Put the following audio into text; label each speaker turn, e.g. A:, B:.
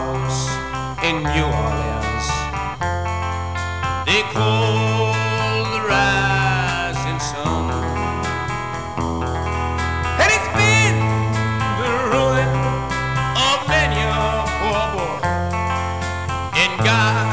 A: house in New Orleans. They call the rising sun, and it's been the ruin of many a poor boy. And God